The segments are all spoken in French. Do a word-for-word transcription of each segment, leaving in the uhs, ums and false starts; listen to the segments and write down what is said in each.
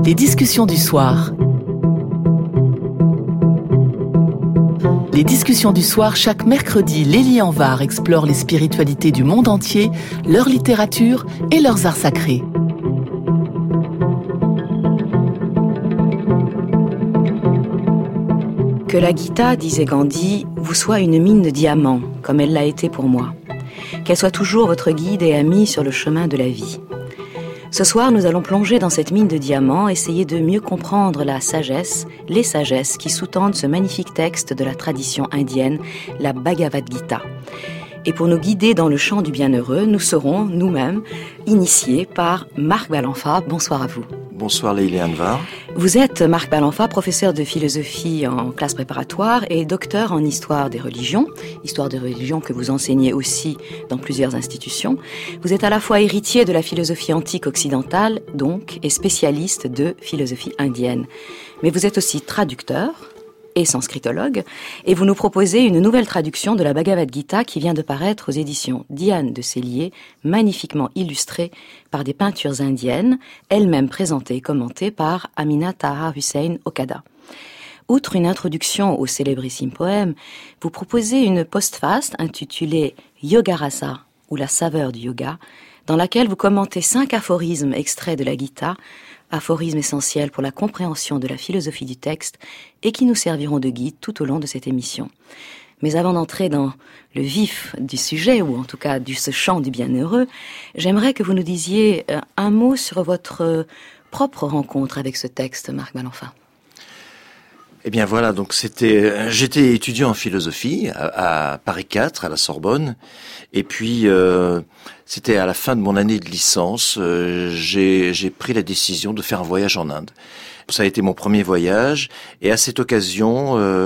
Les discussions du soir. Les discussions du soir, chaque mercredi, Lélie Anvar explore les spiritualités du monde entier, leur littérature et leurs arts sacrés. Que la Gita, disait Gandhi, vous soit une mine de diamants, comme elle l'a été pour moi. Qu'elle soit toujours votre guide et amie sur le chemin de la vie. Ce soir, nous allons plonger dans cette mine de diamants, essayer de mieux comprendre la sagesse, les sagesses qui sous-tendent ce magnifique texte de la tradition indienne, la Bhagavad Gita. Et pour nous guider dans le champ du bienheureux, nous serons nous-mêmes initiés par Marc Balanfa. Bonsoir à vous. Bonsoir Lélie Anvar. Vous êtes, Marc Balanfa, professeur de philosophie en classe préparatoire et docteur en histoire des religions, histoire des religions que vous enseignez aussi dans plusieurs institutions. Vous êtes à la fois héritier de la philosophie antique occidentale, donc, et spécialiste de philosophie indienne. Mais vous êtes aussi traducteur et sanskritologue, et vous nous proposez une nouvelle traduction de la Bhagavad Gita qui vient de paraître aux éditions Diane de Cellier, magnifiquement illustrée par des peintures indiennes, elles-mêmes présentées et commentées par Amina Taha Hussein Okada. Outre une introduction au célébrissime poème, vous proposez une postface intitulée Yoga Rasa, ou la saveur du yoga, dans laquelle vous commentez cinq aphorismes extraits de la Gita, aphorismes essentiels pour la compréhension de la philosophie du texte et qui nous serviront de guide tout au long de cette émission. Mais avant d'entrer dans le vif du sujet, ou en tout cas du ce champ du bienheureux, j'aimerais que vous nous disiez un mot sur votre propre rencontre avec ce texte, Marc Balanfa. Eh bien voilà, donc c'était, j'étais étudiant en philosophie à, à Paris quatre, à la Sorbonne, et puis euh, c'était à la fin de mon année de licence, euh, j'ai, j'ai pris la décision de faire un voyage en Inde. Ça a été mon premier voyage, et à cette occasion, euh,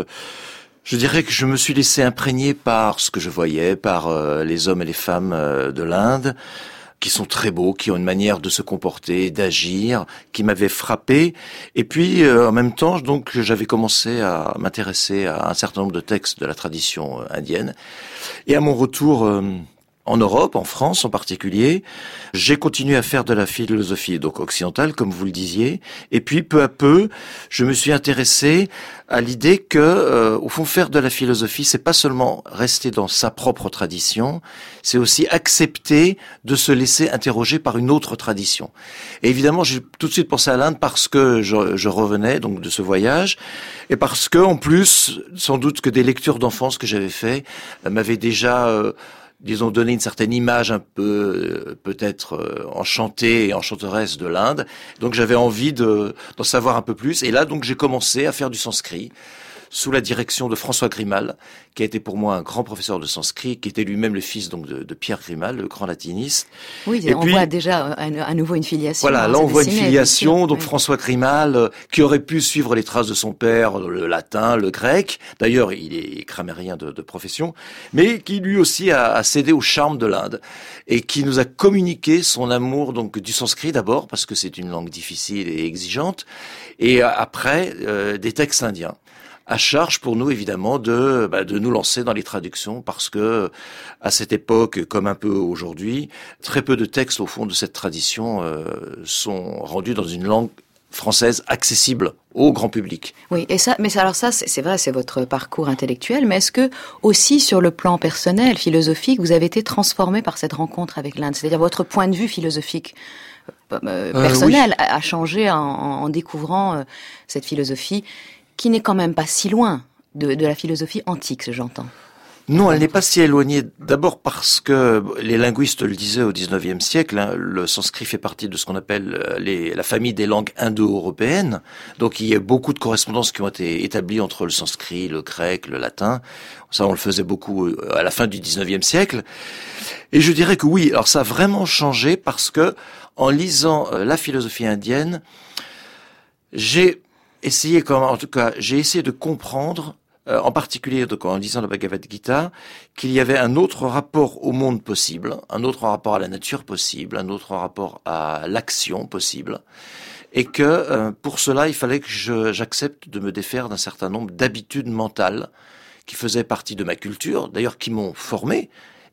je dirais que je me suis laissé imprégner par ce que je voyais, par euh, les hommes et les femmes euh, de l'Inde, qui sont très beaux, qui ont une manière de se comporter, d'agir, qui m'avait frappé. Et puis, euh, en même temps, donc, j'avais commencé à m'intéresser à un certain nombre de textes de la tradition euh, indienne. Et à mon retour euh, en Europe, en France en particulier, j'ai continué à faire de la philosophie donc occidentale, comme vous le disiez. Et puis, peu à peu, je me suis intéressé à l'idée que, euh, au fond, faire de la philosophie, c'est pas seulement rester dans sa propre tradition, c'est aussi accepter de se laisser interroger par une autre tradition. Et évidemment, j'ai tout de suite pensé à l'Inde parce que je, je revenais donc de ce voyage, et parce que, en plus, sans doute que des lectures d'enfance que j'avais fait euh, m'avaient déjà euh, disons, donner une certaine image un peu, euh, peut-être euh, enchantée et enchanteresse de l'Inde. Donc j'avais envie de, d'en savoir un peu plus. Et là, donc, j'ai commencé à faire du sanskrit sous la direction de François Grimal, qui a été pour moi un grand professeur de sanskrit, qui était lui-même le fils donc de, de Pierre Grimal, le grand latiniste. Oui, et on puis, voit déjà à nouveau une filiation. Voilà, là on voit une filiation, donc oui. François Grimal, euh, qui aurait pu suivre les traces de son père, le latin, le grec. D'ailleurs, il est grammairien de, de profession, mais qui lui aussi a, a cédé au charme de l'Inde et qui nous a communiqué son amour donc du sanskrit d'abord, parce que c'est une langue difficile et exigeante, et après euh, des textes indiens. À charge pour nous évidemment de bah, de nous lancer dans les traductions parce que à cette époque comme un peu aujourd'hui, très peu de textes au fond de cette tradition euh, sont rendus dans une langue française accessible au grand public. Oui, et ça, mais alors ça, c'est, c'est vrai, c'est votre parcours intellectuel, mais est-ce que aussi sur le plan personnel, philosophique, vous avez été transformé par cette rencontre avec l'Inde, c'est-à-dire votre point de vue philosophique euh, personnel euh, oui. a, a changé en, en découvrant euh, cette philosophie qui n'est quand même pas si loin de, de la philosophie antique, j'entends. Non, elle n'est pas si éloignée. D'abord parce que les linguistes le disaient au dix-neuvième siècle, hein, le sanskrit fait partie de ce qu'on appelle les, la famille des langues indo-européennes. Donc il y a beaucoup de correspondances qui ont été établies entre le sanskrit, le grec, le latin. Ça, on le faisait beaucoup à la fin du dix-neuvième siècle. Et je dirais que oui, alors ça a vraiment changé parce que en lisant la philosophie indienne, j'ai essayé, en tout cas, j'ai essayé de comprendre, euh, en particulier donc, en lisant le Bhagavad Gita, qu'il y avait un autre rapport au monde possible, un autre rapport à la nature possible, un autre rapport à l'action possible, et que euh, pour cela, il fallait que je, j'accepte de me défaire d'un certain nombre d'habitudes mentales qui faisaient partie de ma culture, d'ailleurs qui m'ont formé,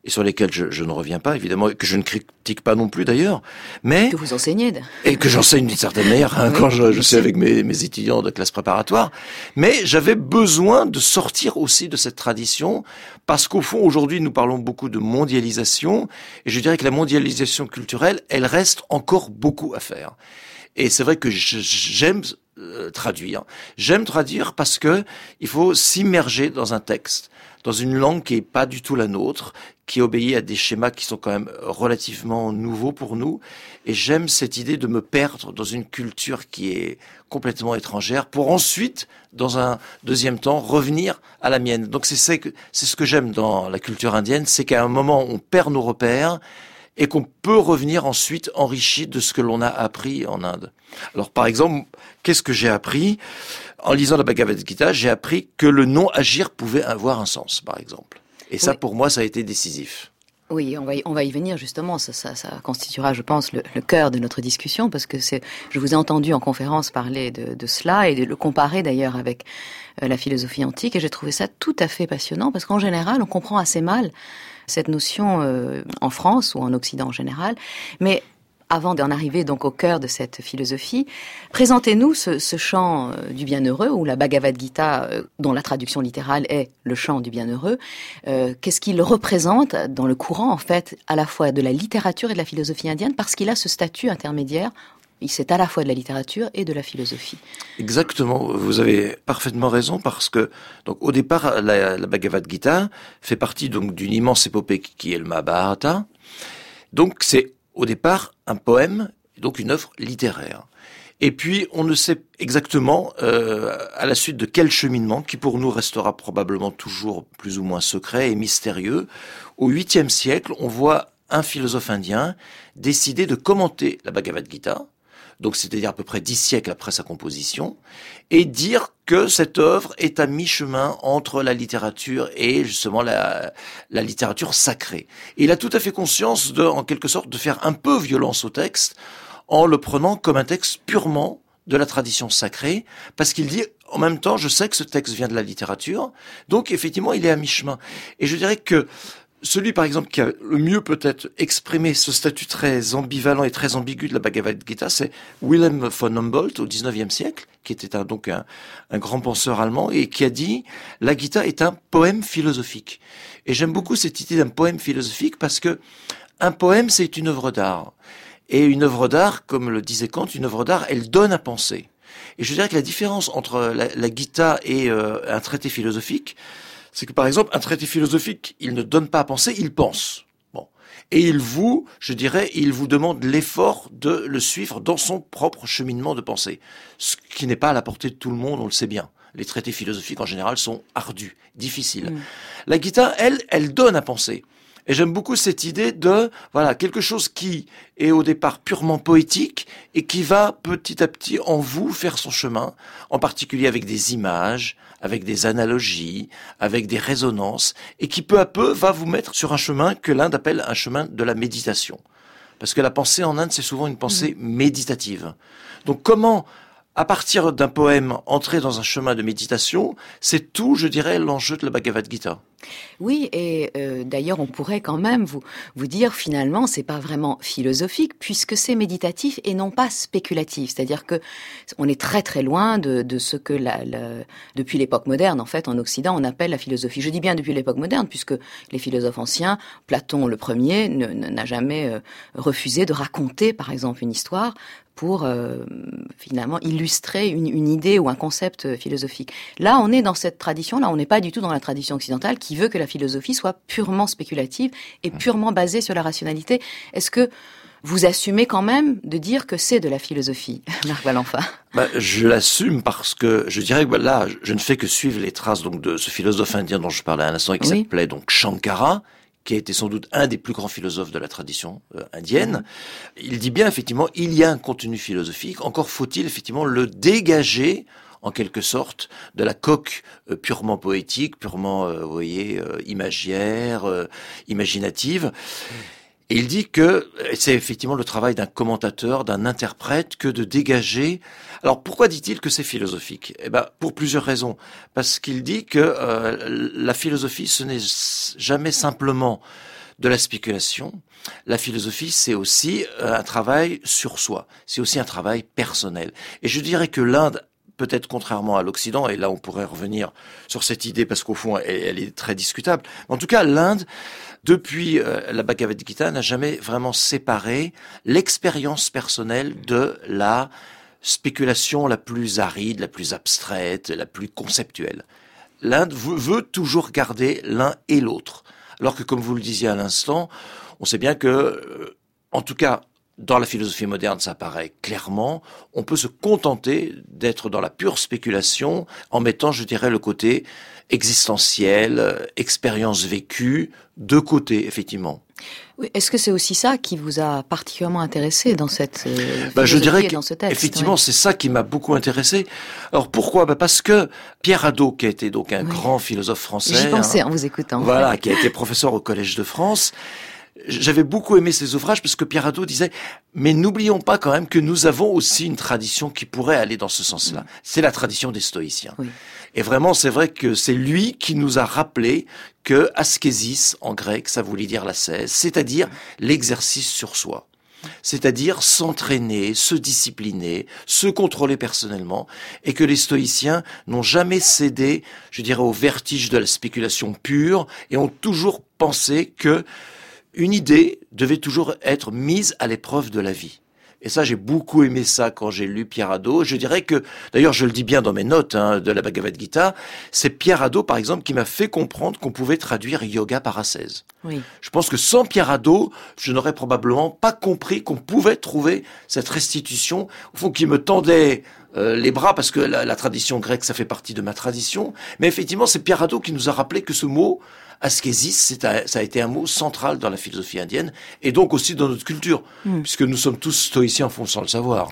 et sur lesquels je, je ne reviens pas, évidemment, et que je ne critique pas non plus d'ailleurs, mais... Que vous enseignez. Et que j'enseigne d'une certaine manière, hein, oui, quand je, je suis avec mes, mes étudiants de classe préparatoire. Mais j'avais besoin de sortir aussi de cette tradition, parce qu'au fond, aujourd'hui, nous parlons beaucoup de mondialisation, et je dirais que la mondialisation culturelle, elle reste encore beaucoup à faire. Et c'est vrai que j'aime euh, traduire. J'aime traduire parce que il faut s'immerger dans un texte, dans une langue qui est pas du tout la nôtre, qui obéit à des schémas qui sont quand même relativement nouveaux pour nous. Et j'aime cette idée de me perdre dans une culture qui est complètement étrangère pour ensuite, dans un deuxième temps, revenir à la mienne. Donc c'est, c'est, c'est ce que j'aime dans la culture indienne, c'est qu'à un moment, on perd nos repères et qu'on peut revenir ensuite enrichi de ce que l'on a appris en Inde. Alors par exemple, qu'est-ce que j'ai appris ? En lisant la Bhagavad Gita, j'ai appris que le non-agir pouvait avoir un sens, par exemple. Et ça, oui. Pour moi, ça a été décisif. Oui, on va y, on va y venir justement. Ça, ça, ça constituera, je pense, le, le cœur de notre discussion, parce que c'est, je vous ai entendu en conférence parler de, de cela et de le comparer d'ailleurs avec euh, la philosophie antique, et j'ai trouvé ça tout à fait passionnant, parce qu'en général, on comprend assez mal cette notion euh, en France ou en Occident en général, mais avant d'en arriver donc au cœur de cette philosophie, présentez-nous ce, ce chant euh, du bienheureux, ou la Bhagavad Gita, euh, dont la traduction littérale est le chant du bienheureux. Euh, qu'est-ce qu'il représente dans le courant, en fait, à la fois de la littérature et de la philosophie indienne, parce qu'il a ce statut intermédiaire. C'est à la fois de la littérature et de la philosophie. Exactement, vous avez parfaitement raison, parce que donc au départ, la, la Bhagavad Gita fait partie donc d'une immense épopée qui est le Mahabharata. Donc c'est au départ un poème, donc une œuvre littéraire. Et puis on ne sait exactement euh, à la suite de quel cheminement, qui pour nous restera probablement toujours plus ou moins secret et mystérieux. Au huitième siècle, on voit un philosophe indien décider de commenter la Bhagavad Gita, donc c'est-à-dire à peu près dix siècles après sa composition, et dire que cette œuvre est à mi-chemin entre la littérature et justement la, la littérature sacrée. Et il a tout à fait conscience de, en quelque sorte, de faire un peu violence au texte, en le prenant comme un texte purement de la tradition sacrée, parce qu'il dit, en même temps, je sais que ce texte vient de la littérature, donc effectivement, il est à mi-chemin. Et je dirais que celui, par exemple, qui a le mieux peut-être exprimé ce statut très ambivalent et très ambigu de la Bhagavad Gita, c'est Wilhelm von Humboldt au dix-neuvième siècle, qui était un, donc un, un grand penseur allemand, et qui a dit « La Gita est un poème philosophique ». Et j'aime beaucoup cette idée d'un poème philosophique, parce que un poème, c'est une œuvre d'art. Et une œuvre d'art, comme le disait Kant, une œuvre d'art, elle donne à penser. Et je dirais que la différence entre la, la Gita et euh, un traité philosophique, c'est que, par exemple, un traité philosophique, il ne donne pas à penser, il pense. Bon. Et il vous, je dirais, il vous demande l'effort de le suivre dans son propre cheminement de pensée. Ce qui n'est pas à la portée de tout le monde, on le sait bien. Les traités philosophiques, en général, sont ardus, difficiles. Mmh. La Gita, elle, elle donne à penser. Et j'aime beaucoup cette idée de, voilà, quelque chose qui est au départ purement poétique et qui va petit à petit en vous faire son chemin, en particulier avec des images, avec des analogies, avec des résonances, et qui peu à peu va vous mettre sur un chemin que l'Inde appelle un chemin de la méditation. Parce que la pensée en Inde, c'est souvent une pensée mmh. méditative. Donc comment, à partir d'un poème, entrer dans un chemin de méditation, c'est tout, je dirais, l'enjeu de la Bhagavad Gita. Oui, et euh, d'ailleurs, on pourrait quand même vous vous dire finalement, c'est pas vraiment philosophique puisque c'est méditatif et non pas spéculatif. C'est-à-dire que on est très très loin de, de ce que la, la, depuis l'époque moderne, en fait, en Occident, on appelle la philosophie. Je dis bien depuis l'époque moderne, puisque les philosophes anciens, Platon le premier, ne, ne, n'a jamais euh, refusé de raconter, par exemple, une histoire pour euh, finalement illustrer une, une idée ou un concept philosophique. Là, on est dans cette tradition-là, on n'est pas du tout dans la tradition occidentale qui veut que la philosophie soit purement spéculative et purement basée sur la rationalité. Est-ce que vous assumez quand même de dire que c'est de la philosophie, Marc Balanfa? Bah, je l'assume parce que je dirais que bah, là, je ne fais que suivre les traces donc de ce philosophe indien dont je parlais à l'instant et qui oui. s'appelait donc Shankara, qui a été sans doute un des plus grands philosophes de la tradition euh, indienne. Mmh. Il dit bien, effectivement, il y a un contenu philosophique, encore faut-il, effectivement, le dégager, en quelque sorte, de la coque euh, purement poétique, purement, euh, vous voyez, euh, imagière, euh, imaginative. Mmh. Et il dit que c'est effectivement le travail d'un commentateur, d'un interprète, que de dégager. Alors pourquoi dit-il que c'est philosophique? Eh ben pour plusieurs raisons. Parce qu'il dit que euh, la philosophie, ce n'est jamais simplement de la spéculation, la philosophie, c'est aussi un travail sur soi. C'est aussi un travail personnel. Et je dirais que l'Inde, peut-être contrairement à l'Occident, et là on pourrait revenir sur cette idée parce qu'au fond elle, elle est très discutable. En tout cas, l'Inde, depuis euh, la Bhagavad Gita, n'a jamais vraiment séparé l'expérience personnelle de la spéculation la plus aride, la plus abstraite, la plus conceptuelle. L'Inde veut toujours garder l'un et l'autre. Alors que, comme vous le disiez à l'instant, on sait bien que, euh, en tout cas, dans la philosophie moderne, ça paraît clairement, on peut se contenter d'être dans la pure spéculation en mettant, je dirais, le côté existentiel, euh, expérience vécue, de côté, effectivement. Oui, est-ce que c'est aussi ça qui vous a particulièrement intéressé dans cette euh, bah, je dirais et dans ce texte? Effectivement, ouais. c'est ça qui m'a beaucoup intéressé. Alors pourquoi? Bah parce que Pierre Hadot, qui a été donc un oui. grand philosophe français, j'y pensais hein, en vous écoutant. Voilà, qui a été professeur au Collège de France. J'avais beaucoup aimé ses ouvrages parce que Pierre Hadot disait « Mais n'oublions pas quand même que nous avons aussi une tradition qui pourrait aller dans ce sens-là. Mmh. C'est la tradition des stoïciens. Oui. » Et vraiment, c'est vrai que c'est lui qui nous a rappelé que askésis, en grec, ça voulait dire l'ascèse, c'est-à-dire l'exercice sur soi. C'est-à-dire s'entraîner, se discipliner, se contrôler personnellement, et que les stoïciens n'ont jamais cédé, je dirais, au vertige de la spéculation pure, et ont toujours pensé que une idée devait toujours être mise à l'épreuve de la vie. Et ça, j'ai beaucoup aimé ça quand j'ai lu Pierre Hadot. Je dirais que, d'ailleurs, je le dis bien dans mes notes hein, de la Bhagavad Gita, c'est Pierre Hadot, par exemple, qui m'a fait comprendre qu'on pouvait traduire yoga par ascèse. Oui. Je pense que sans Pierre Hadot, je n'aurais probablement pas compris qu'on pouvait trouver cette restitution, au fond, qui me tendait euh, les bras, parce que la, la tradition grecque, ça fait partie de ma tradition. Mais effectivement, c'est Pierre Hadot qui nous a rappelé que ce mot, askésis, c'est un, ça a été un mot central dans la philosophie indienne et donc aussi dans notre culture, mm. puisque nous sommes tous stoïciens en fond sans le savoir.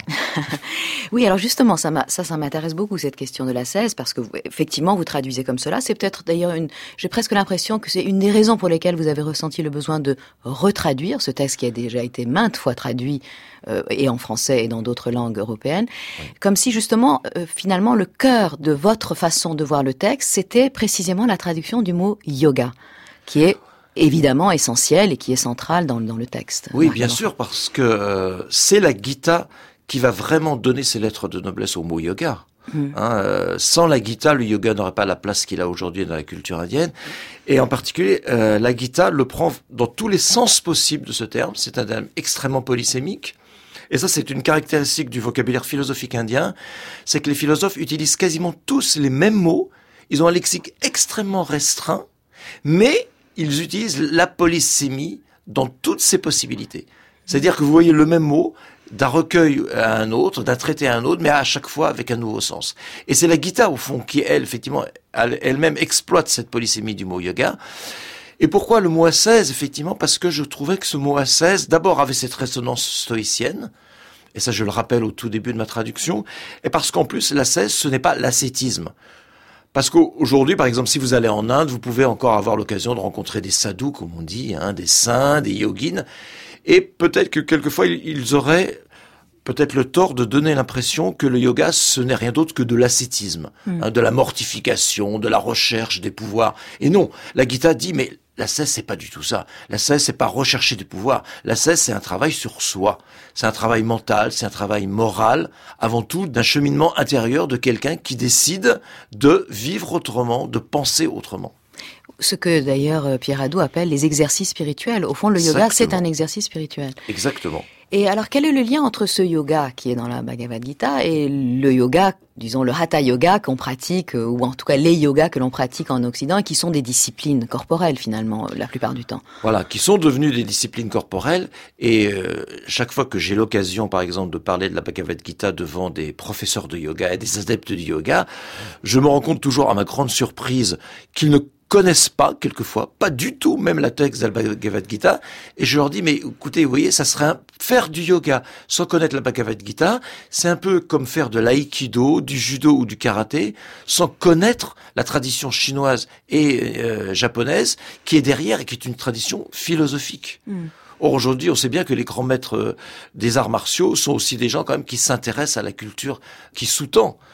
Oui, alors justement, ça, m'a, ça, ça m'intéresse beaucoup cette question de l'ascèse, parce que vous, effectivement, vous traduisez comme cela. C'est peut-être d'ailleurs une, j'ai presque l'impression que c'est une des raisons pour lesquelles vous avez ressenti le besoin de retraduire ce texte qui a déjà été maintes fois traduit euh, et en français et dans d'autres langues européennes, oui. comme si justement, euh, finalement, le cœur de votre façon de voir le texte, c'était précisément la traduction du mot yoga, qui est évidemment essentiel et qui est central dans, dans le texte. Oui, bien sûr, parce que euh, c'est la Gita qui va vraiment donner ses lettres de noblesse au mot yoga. Mmh. Hein, euh, sans la Gita, le yoga n'aurait pas la place qu'il a aujourd'hui dans la culture indienne. Et en particulier, euh, la Gita le prend dans tous les sens possibles de ce terme. C'est un terme extrêmement polysémique. Et ça, c'est une caractéristique du vocabulaire philosophique indien. C'est que les philosophes utilisent quasiment tous les mêmes mots. Ils ont un lexique extrêmement restreint, mais ils utilisent la polysémie dans toutes ses possibilités. C'est-à-dire que vous voyez le même mot d'un recueil à un autre, d'un traité à un autre, mais à chaque fois avec un nouveau sens. Et c'est la Gita, au fond, qui, elle, effectivement, elle-même exploite cette polysémie du mot yoga. Et pourquoi le mot ascèse? Effectivement, parce que je trouvais que ce mot ascèse, d'abord, avait cette résonance stoïcienne, et ça, je le rappelle au tout début de ma traduction, et parce qu'en plus, l'ascèse, ce n'est pas l'ascétisme. Parce qu'aujourd'hui, par exemple, si vous allez en Inde, vous pouvez encore avoir l'occasion de rencontrer des sadhus, comme on dit, hein, des saints, des yogins, et peut-être que quelquefois, ils auraient peut-être le tort de donner l'impression que le yoga, ce n'est rien d'autre que de l'ascétisme, mmh. hein, de la mortification, de la recherche des pouvoirs. Et non, la Gita dit, mais l'ascèse, c'est pas du tout ça. L'ascèse, c'est pas rechercher des pouvoirs. L'ascèse, c'est un travail sur soi. C'est un travail mental, c'est un travail moral, avant tout d'un cheminement intérieur de quelqu'un qui décide de vivre autrement, de penser autrement. Ce que d'ailleurs Pierre Hadot appelle les exercices spirituels. Au fond, le yoga, Exactement. C'est un exercice spirituel. Exactement. Et alors, quel est le lien entre ce yoga qui est dans la Bhagavad Gita et le yoga, disons le hatha yoga qu'on pratique, ou en tout cas les yogas que l'on pratique en Occident et qui sont des disciplines corporelles finalement, la plupart du temps? Voilà, qui sont devenues des disciplines corporelles. Et euh, chaque fois que j'ai l'occasion, par exemple, de parler de la Bhagavad Gita devant des professeurs de yoga et des adeptes du yoga, je me rends compte toujours, à ma grande surprise, qu'ils ne connaissent pas, quelquefois, pas du tout, même la texte de la Bhagavad Gita, et je leur dis, mais écoutez, vous voyez, ça serait un, faire du yoga sans connaître la Bhagavad Gita, c'est un peu comme faire de l'aïkido, du judo ou du karaté, sans connaître la tradition chinoise et euh, japonaise, qui est derrière et qui est une tradition philosophique. Mm. Or, aujourd'hui, on sait bien que les grands maîtres euh, des arts martiaux sont aussi des gens quand même qui s'intéressent à la culture qui sous-tend.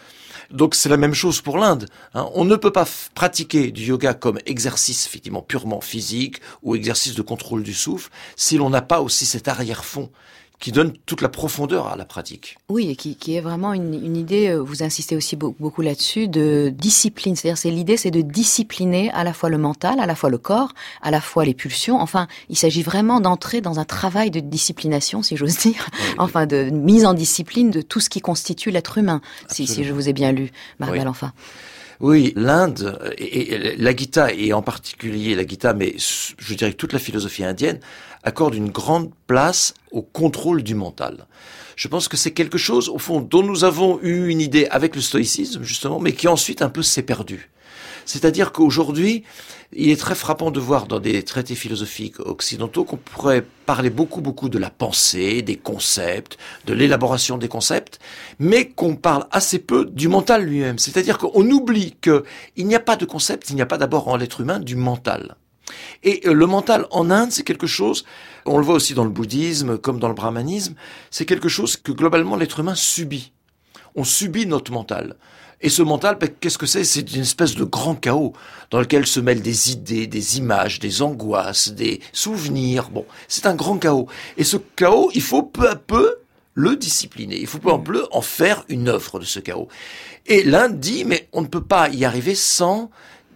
Donc c'est la même chose pour l'Inde. Hein. On ne peut pas f- pratiquer du yoga comme exercice effectivement purement physique ou exercice de contrôle du souffle si l'on n'a pas aussi cet arrière-fond qui donne toute la profondeur à la pratique. Oui, et qui, qui est vraiment une, une idée, vous insistez aussi beaucoup, beaucoup là-dessus, de discipline. C'est-à-dire, c'est l'idée, c'est de discipliner à la fois le mental, à la fois le corps, à la fois les pulsions. Enfin, il s'agit vraiment d'entrer dans un travail de disciplination, si j'ose dire. Oui, enfin, de mise en discipline de tout ce qui constitue l'être humain, si, si je vous ai bien lu, Marc oui. Balanfa. Oui, l'Inde, et, et la Gita, et en particulier la Gita, mais je dirais que toute la philosophie indienne, accorde une grande place au contrôle du mental. Je pense que c'est quelque chose, au fond, dont nous avons eu une idée avec le stoïcisme, justement, mais qui ensuite un peu s'est perdu. C'est-à-dire qu'aujourd'hui, il est très frappant de voir dans des traités philosophiques occidentaux qu'on pourrait parler beaucoup, beaucoup de la pensée, des concepts, de l'élaboration des concepts, mais qu'on parle assez peu du mental lui-même. C'est-à-dire qu'on oublie qu'il n'y a pas de concept, il n'y a pas d'abord en l'être humain du mental. Et le mental en Inde, c'est quelque chose, on le voit aussi dans le bouddhisme, comme dans le brahmanisme, c'est quelque chose que globalement l'être humain subit. On subit notre mental. Et ce mental, ben, qu'est-ce que c'est ? C'est une espèce de grand chaos dans lequel se mêlent des idées, des images, des angoisses, des souvenirs. Bon, c'est un grand chaos. Et ce chaos, il faut peu à peu le discipliner. Il faut peu à peu en faire une œuvre de ce chaos. Et l'Inde dit, mais on ne peut pas y arriver sans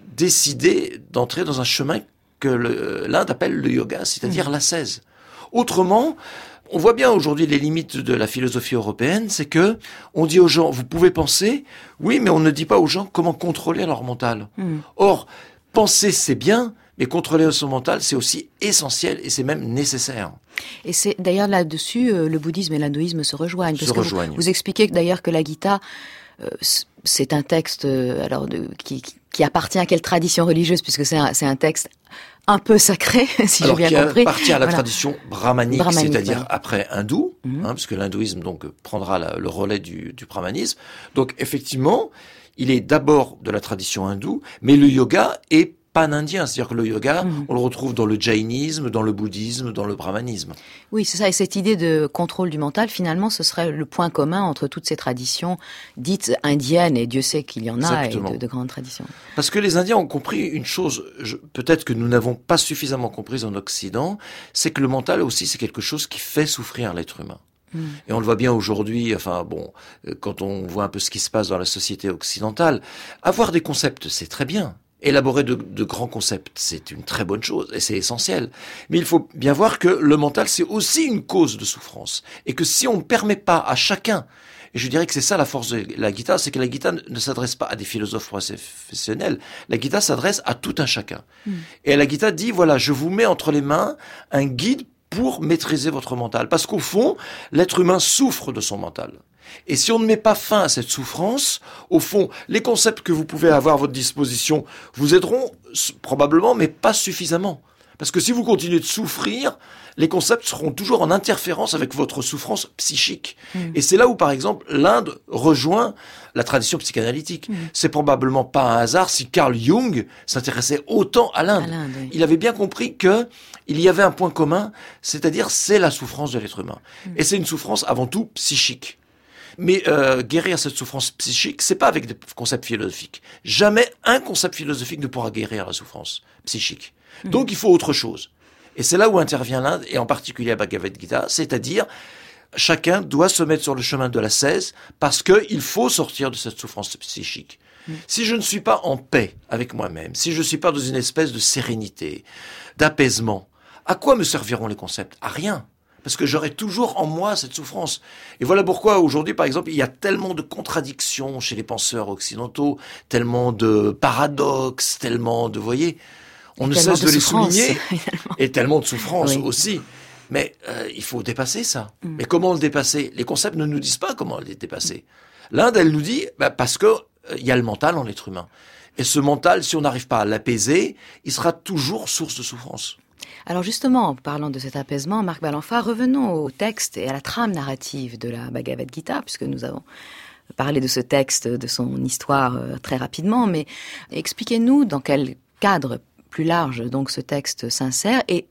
décider d'entrer dans un chemin que le, l'Inde appelle le yoga, c'est-à-dire mmh. l'ascèse. Autrement, on voit bien aujourd'hui les limites de la philosophie européenne, c'est que on dit aux gens, vous pouvez penser, oui, mais on ne dit pas aux gens comment contrôler leur mental. Mmh. Or, penser c'est bien, mais contrôler son mental c'est aussi essentiel et c'est même nécessaire. Et c'est d'ailleurs là-dessus, euh, le bouddhisme et l'hindouisme se rejoignent. Se parce rejoignent. Que vous, vous expliquez d'ailleurs que la Gita, euh, c'est un texte euh, alors de, qui, qui appartient à quelle tradition religieuse, puisque c'est un, c'est un texte un peu sacré, si Alors, j'ai bien compris. Alors, qui appartient à la voilà. tradition brahmanique, brahmanique c'est-à-dire voilà. après hindou, mmh. hein, puisque l'hindouisme donc prendra la, le relais du, du brahmanisme. Donc, effectivement, il est d'abord de la tradition hindoue, mais le yoga est pan-indien, c'est-à-dire que le yoga, mmh. on le retrouve dans le jainisme, dans le bouddhisme, dans le brahmanisme. Oui, c'est ça. Et cette idée de contrôle du mental, finalement, ce serait le point commun entre toutes ces traditions dites indiennes, et Dieu sait qu'il y en a, Exactement. et de, de grandes traditions. Parce que les Indiens ont compris une chose, je, peut-être que nous n'avons pas suffisamment compris en Occident, c'est que le mental aussi, c'est quelque chose qui fait souffrir l'être humain. Mmh. Et on le voit bien aujourd'hui, enfin bon, quand on voit un peu ce qui se passe dans la société occidentale, avoir des concepts, c'est très bien. Élaborer de, de grands concepts, c'est une très bonne chose et c'est essentiel. Mais il faut bien voir que le mental, c'est aussi une cause de souffrance. Et que si on ne permet pas à chacun, et je dirais que c'est ça la force de la Gita, c'est que la Gita ne s'adresse pas à des philosophes professionnels. La Gita s'adresse à tout un chacun. Mmh. Et la Gita dit, voilà, je vous mets entre les mains un guide pour maîtriser votre mental. Parce qu'au fond, l'être humain souffre de son mental. Et si on ne met pas fin à cette souffrance, au fond, les concepts que vous pouvez avoir à votre disposition vous aideront probablement, mais pas suffisamment. Parce que si vous continuez de souffrir, les concepts seront toujours en interférence avec votre souffrance psychique. Mmh. Et c'est là où, par exemple, l'Inde rejoint la tradition psychanalytique. Mmh. C'est probablement pas un hasard si Carl Jung s'intéressait autant à l'Inde. À l'Inde oui. Il avait bien compris que il y avait un point commun, c'est-à-dire c'est la souffrance de l'être humain. Mmh. Et c'est une souffrance avant tout psychique. Mais euh, guérir cette souffrance psychique, c'est pas avec des concepts philosophiques. Jamais un concept philosophique ne pourra guérir la souffrance psychique. Mmh. Donc il faut autre chose. Et c'est là où intervient l'Inde, et en particulier la Bhagavad Gita, c'est-à-dire chacun doit se mettre sur le chemin de l'ascèse parce qu'il faut sortir de cette souffrance psychique. Mmh. Si je ne suis pas en paix avec moi-même, si je ne suis pas dans une espèce de sérénité, d'apaisement, à quoi me serviront les concepts ? À rien. Parce que j'aurai toujours en moi cette souffrance. Et voilà pourquoi aujourd'hui, par exemple, il y a tellement de contradictions chez les penseurs occidentaux, tellement de paradoxes, tellement de, vous voyez, on ne cesse de, de les souligner, et tellement de souffrance oui. aussi. Mais euh, il faut dépasser ça. Mm. Mais comment le dépasser ? Les concepts ne nous disent pas comment le dépasser. L'Inde, elle nous dit, bah, parce que il euh, y a le mental en l'être humain. Et ce mental, si on n'arrive pas à l'apaiser, il sera toujours source de souffrance. Alors justement, en parlant de cet apaisement, Marc Balanfa, revenons au texte et à la trame narrative de la Bhagavad Gita, puisque nous avons parlé de ce texte, de son histoire euh, très rapidement, mais expliquez-nous dans quel cadre plus large donc ce texte s'insère et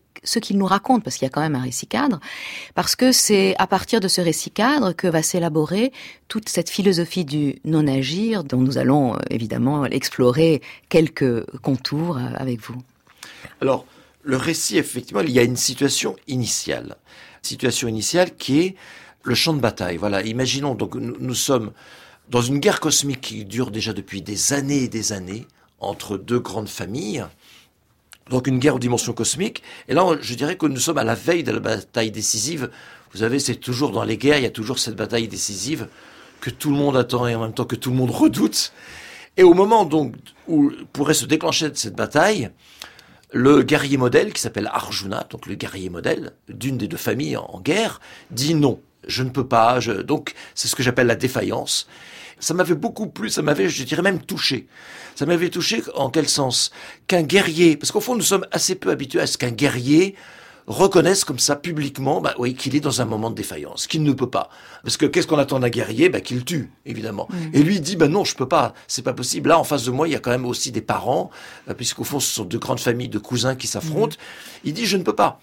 ce qu'il nous raconte, parce qu'il y a quand même un récit cadre, parce que c'est à partir de ce récit cadre que va s'élaborer toute cette philosophie du non-agir dont nous allons évidemment explorer quelques contours avec vous. Alors, le récit, effectivement, il y a une situation initiale. Situation initiale qui est le champ de bataille. Voilà, imaginons, donc nous, nous sommes dans une guerre cosmique qui dure déjà depuis des années et des années entre deux grandes familles. Donc une guerre aux dimensions cosmiques. Et là, je dirais que nous sommes à la veille de la bataille décisive. Vous savez, c'est toujours dans les guerres, il y a toujours cette bataille décisive que tout le monde attend et en même temps que tout le monde redoute. Et au moment donc où pourrait se déclencher cette bataille, le guerrier modèle, qui s'appelle Arjuna, donc le guerrier modèle d'une des deux familles en, en guerre, dit non, je ne peux pas. Je... Donc c'est ce que j'appelle la défaillance. Ça m'avait beaucoup plu, ça m'avait, je dirais même touché. Ça m'avait touché en quel sens? Qu'un guerrier, parce qu'au fond nous sommes assez peu habitués à ce qu'un guerrier reconnaisse comme ça publiquement, bah oui, qu'il est dans un moment de défaillance, qu'il ne peut pas. Parce que qu'est-ce qu'on attend d'un guerrier? Bah qu'il tue, évidemment. Mmh. Et lui il dit, bah non, je peux pas, c'est pas possible. Là, en face de moi, il y a quand même aussi des parents, euh, puisqu'au fond ce sont deux grandes familles de cousins qui s'affrontent. Mmh. Il dit, je ne peux pas.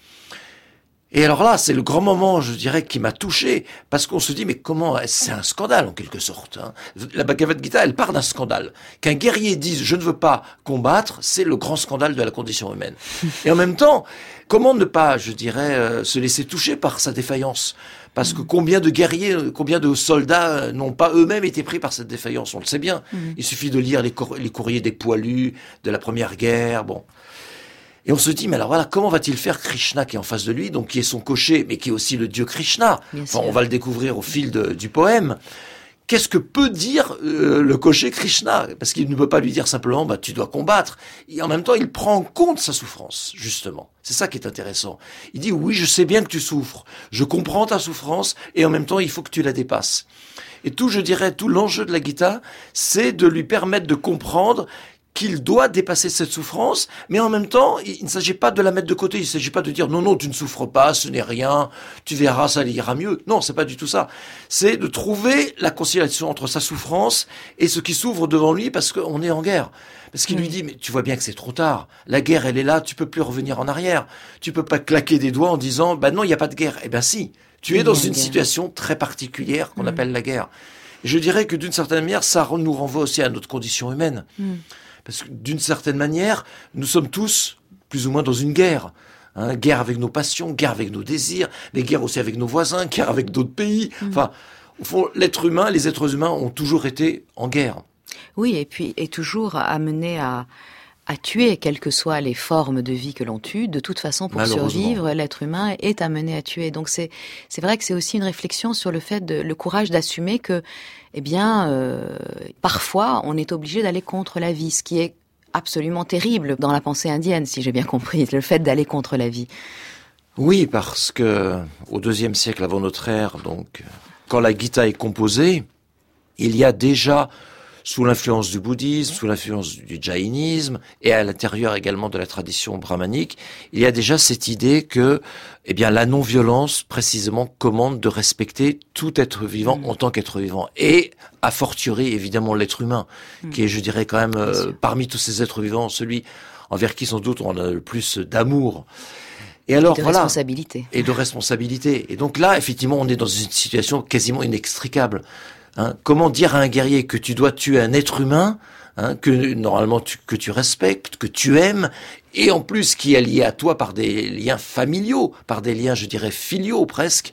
Et alors là, c'est le grand moment, je dirais, qui m'a touché, parce qu'on se dit, mais comment, c'est un scandale en quelque sorte. Hein. La Bhagavad Gita, elle part d'un scandale. Qu'un guerrier dise, je ne veux pas combattre, c'est le grand scandale de la condition humaine. Et en même temps, comment ne pas, je dirais, euh, se laisser toucher par sa défaillance? Parce que combien de guerriers, combien de soldats n'ont pas eux-mêmes été pris par cette défaillance? On le sait bien. Mmh. Il suffit de lire les, cour- les courriers des poilus de la Première Guerre, bon... Et on se dit, mais alors voilà, comment va-t-il faire Krishna qui est en face de lui, donc qui est son cocher, mais qui est aussi le dieu Krishna? Enfin, on va le découvrir au fil de, du poème. Qu'est-ce que peut dire euh, le cocher Krishna? Parce qu'il ne peut pas lui dire simplement, bah, tu dois combattre. Et en même temps, il prend en compte sa souffrance, justement. C'est ça qui est intéressant. Il dit, oui, je sais bien que tu souffres. Je comprends ta souffrance, et en même temps, il faut que tu la dépasses. Et tout, je dirais, tout l'enjeu de la Gita, c'est de lui permettre de comprendre qu'il doit dépasser cette souffrance, mais en même temps, il ne s'agit pas de la mettre de côté, il ne s'agit pas de dire non, non, tu ne souffres pas, ce n'est rien, tu verras, ça ira mieux. Non, c'est pas du tout ça. C'est de trouver la conciliation entre sa souffrance et ce qui s'ouvre devant lui parce qu'on est en guerre. Parce qu'il oui. lui dit, mais tu vois bien que c'est trop tard. La guerre, elle est là, tu peux plus revenir en arrière. Tu peux pas claquer des doigts en disant, bah non, il n'y a pas de guerre. Eh ben si, tu es dans une situation très particulière qu'on mmh. appelle la guerre. Et je dirais que d'une certaine manière, ça nous renvoie aussi à notre condition humaine. Mmh. Parce que d'une certaine manière, nous sommes tous plus ou moins dans une guerre. Hein, guerre avec nos passions, guerre avec nos désirs, mais guerre aussi avec nos voisins, guerre avec d'autres pays. Mmh. Enfin, au fond, l'être humain, les êtres humains ont toujours été en guerre. Oui, et puis est toujours amené à, à tuer, quelles que soient les formes de vie que l'on tue. De toute façon, pour survivre, l'être humain est amené à tuer. Donc c'est c'est vrai que c'est aussi une réflexion sur le fait de le courage d'assumer que, eh bien, euh, parfois, on est obligé d'aller contre la vie, ce qui est absolument terrible dans la pensée indienne, si j'ai bien compris, le fait d'aller contre la vie. Oui, parce que au deuxième siècle avant notre ère, donc, quand la Gita est composée, il y a déjà, sous l'influence du bouddhisme, sous l'influence du jaïnisme, et à l'intérieur également de la tradition brahmanique, il y a déjà cette idée que, eh bien, la non-violence, précisément, commande de respecter tout être vivant mmh. en tant qu'être vivant. Et, a fortiori, évidemment, l'être humain, mmh. qui est, je dirais, quand même, euh, parmi tous ces êtres vivants, celui envers qui, sans doute, on a le plus d'amour. Et alors, et de voilà. responsabilité. Et de responsabilité. Et donc là, effectivement, on est dans une situation quasiment inextricable. Hein, comment dire à un guerrier que tu dois tuer un être humain, hein, que normalement tu, que tu respectes, que tu aimes, et en plus qui est lié à toi par des liens familiaux, par des liens, je dirais, filiaux presque,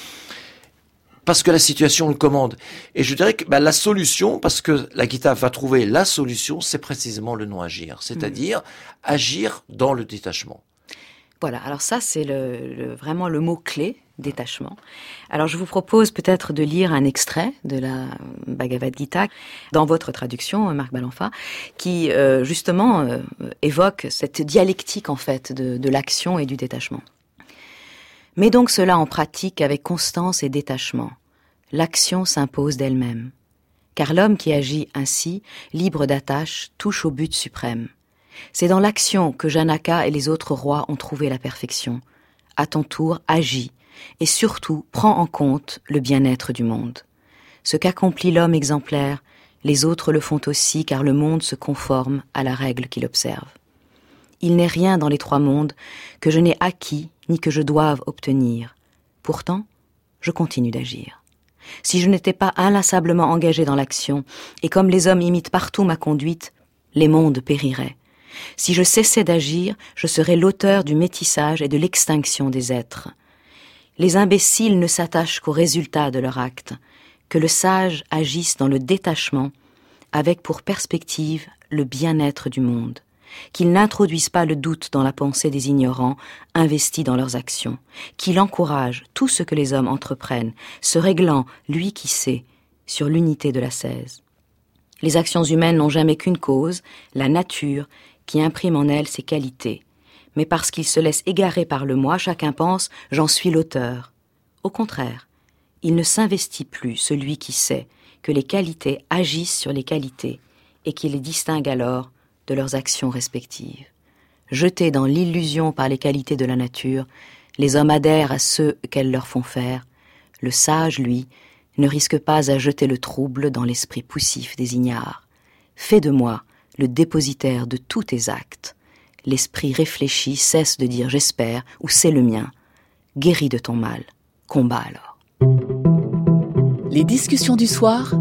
parce que la situation le commande. Et je dirais que bah, la solution, parce que la Gita va trouver la solution, c'est précisément le non-agir, c'est-à-dire mmh. agir dans le détachement. Voilà, alors ça c'est le, le, vraiment le mot-clé, détachement. Alors je vous propose peut-être de lire un extrait de la Bhagavad Gita dans votre traduction, Marc Balanfa, qui euh, justement euh, évoque cette dialectique en fait de, de l'action et du détachement. Mets donc cela en pratique avec constance et détachement. L'action s'impose d'elle-même. Car l'homme qui agit ainsi, libre d'attache, touche au but suprême. C'est dans l'action que Janaka et les autres rois ont trouvé la perfection. À ton tour, agis, et surtout, prends en compte le bien-être du monde. Ce qu'accomplit l'homme exemplaire, les autres le font aussi, car le monde se conforme à la règle qu'il observe. Il n'est rien dans les trois mondes que je n'ai acquis ni que je doive obtenir. Pourtant, je continue d'agir. Si je n'étais pas inlassablement engagé dans l'action, et comme les hommes imitent partout ma conduite, les mondes périraient. Si je cessais d'agir, je serais l'auteur du métissage et de l'extinction des êtres. Les imbéciles ne s'attachent qu'au résultat de leur acte, que le sage agisse dans le détachement, avec pour perspective le bien-être du monde, qu'il n'introduise pas le doute dans la pensée des ignorants investis dans leurs actions, qu'il encourage tout ce que les hommes entreprennent, se réglant, lui qui sait, sur l'unité de l'ascèse. Les actions humaines n'ont jamais qu'une cause, la nature, qui imprime en elles ses qualités. Mais parce qu'ils se laissent égarer par le moi, chacun pense « j'en suis l'auteur ». Au contraire, il ne s'investit plus, celui qui sait, que les qualités agissent sur les qualités et qui les distingue alors de leurs actions respectives. Jetés dans l'illusion par les qualités de la nature, les hommes adhèrent à ceux qu'elles leur font faire. Le sage, lui, ne risque pas à jeter le trouble dans l'esprit poussif des ignares. Fais de moi le dépositaire de tous tes actes. L'esprit réfléchi cesse de dire « j'espère » ou « c'est le mien ». Guéris de ton mal. Combat alors. Les discussions du soir,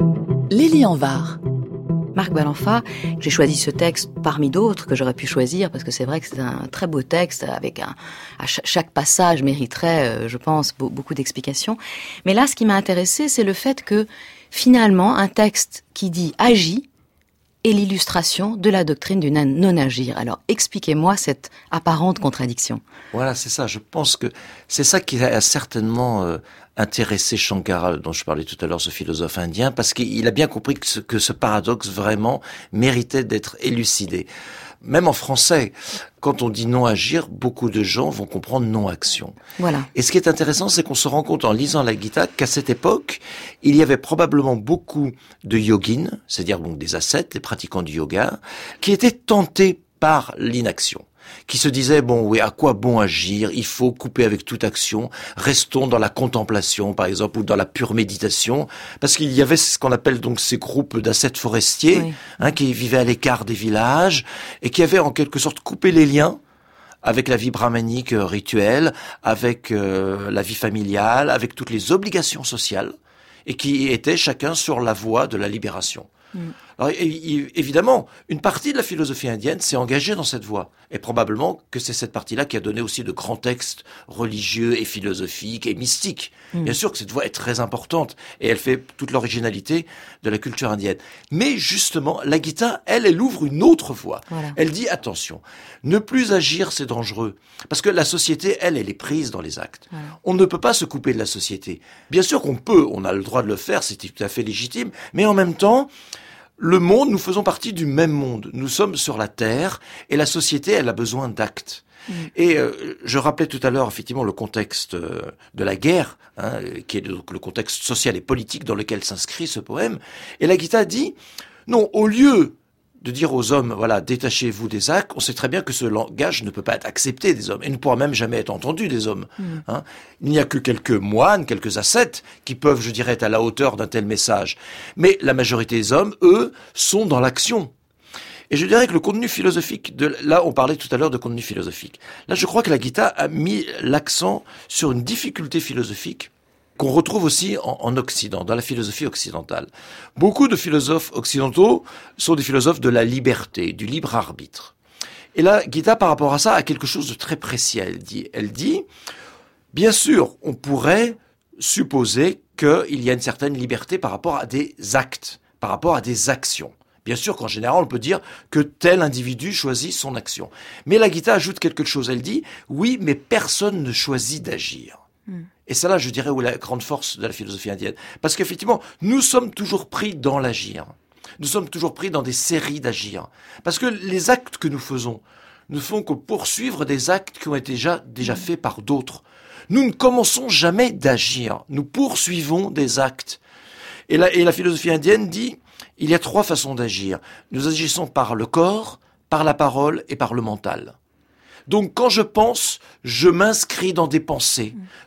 Lélie Anvar. Marc Balanfa, j'ai choisi ce texte parmi d'autres que j'aurais pu choisir parce que c'est vrai que c'est un très beau texte avec un, à ch- chaque passage mériterait, euh, je pense, be- beaucoup d'explications. Mais là, ce qui m'a intéressé, c'est le fait que finalement, un texte qui dit « agis » est l'illustration de la doctrine du non-agir. Alors, expliquez-moi cette apparente contradiction. Voilà, c'est ça. Je pense que c'est ça qui a certainement euh, intéressé Shankara, dont je parlais tout à l'heure, ce philosophe indien, parce qu'il a bien compris que ce, que ce paradoxe vraiment méritait d'être élucidé. Même en français, quand on dit non-agir, beaucoup de gens vont comprendre non-action. Voilà. Et ce qui est intéressant, c'est qu'on se rend compte en lisant la Gita qu'à cette époque, il y avait probablement beaucoup de yogins, c'est-à-dire donc des ascètes, des pratiquants du yoga, qui étaient tentés par l'inaction, qui se disaient, bon, oui, à quoi bon agir? Il faut couper avec toute action. Restons dans la contemplation, par exemple, ou dans la pure méditation. Parce qu'il y avait ce qu'on appelle donc ces groupes d'ascètes forestiers, oui. hein, qui vivaient à l'écart des villages et qui avaient en quelque sorte coupé les liens avec la vie brahmanique euh, rituelle, avec euh, la vie familiale, avec toutes les obligations sociales et qui étaient chacun sur la voie de la libération. Mm. Alors, évidemment, une partie de la philosophie indienne s'est engagée dans cette voie. Et probablement que c'est cette partie-là qui a donné aussi de grands textes religieux et philosophiques et mystiques. Mmh. Bien sûr que cette voie est très importante et elle fait toute l'originalité de la culture indienne. Mais justement, la Gita, elle, elle ouvre une autre voie. Voilà. Elle dit, attention, ne plus agir, c'est dangereux. Parce que la société, elle, elle est prise dans les actes. Voilà. On ne peut pas se couper de la société. Bien sûr qu'on peut, on a le droit de le faire, c'est tout à fait légitime. Mais en même temps, le monde, nous faisons partie du même monde. Nous sommes sur la Terre et la société, elle a besoin d'actes. Mmh. Et euh, je rappelais tout à l'heure effectivement le contexte euh, de la guerre, hein, qui est donc le contexte social et politique dans lequel s'inscrit ce poème. Et la Gita dit, non, au lieu de dire aux hommes, voilà, détachez-vous des actes, on sait très bien que ce langage ne peut pas être accepté des hommes, et ne pourra même jamais être entendu des hommes. Mmh. Hein. Il n'y a que quelques moines, quelques ascètes, qui peuvent, je dirais, être à la hauteur d'un tel message. Mais la majorité des hommes, eux, sont dans l'action. Et je dirais que le contenu philosophique, de, là on parlait tout à l'heure de contenu philosophique, là je crois que la Gita a mis l'accent sur une difficulté philosophique qu'on retrouve aussi en, en Occident, dans la philosophie occidentale. Beaucoup de philosophes occidentaux sont des philosophes de la liberté, du libre arbitre. Et là, Gita, par rapport à ça, a quelque chose de très précis. Elle dit, elle dit, bien sûr, on pourrait supposer qu'il y a une certaine liberté par rapport à des actes, par rapport à des actions. Bien sûr qu'en général, on peut dire que tel individu choisit son action. Mais la Gita ajoute quelque chose. Elle dit, oui, mais personne ne choisit d'agir. Mm. Et c'est là, je dirais, où est la grande force de la philosophie indienne. Parce qu'effectivement, nous sommes toujours pris dans l'agir. Nous sommes toujours pris dans des séries d'agir. Parce que les actes que nous faisons ne font que poursuivre des actes qui ont été déjà, déjà faits par d'autres. Nous ne commençons jamais d'agir. Nous poursuivons des actes. Et la, et la philosophie indienne dit, il y a trois façons d'agir. Nous agissons par le corps, par la parole et par le mental. Donc quand je pense, je m'inscris dans des pensées.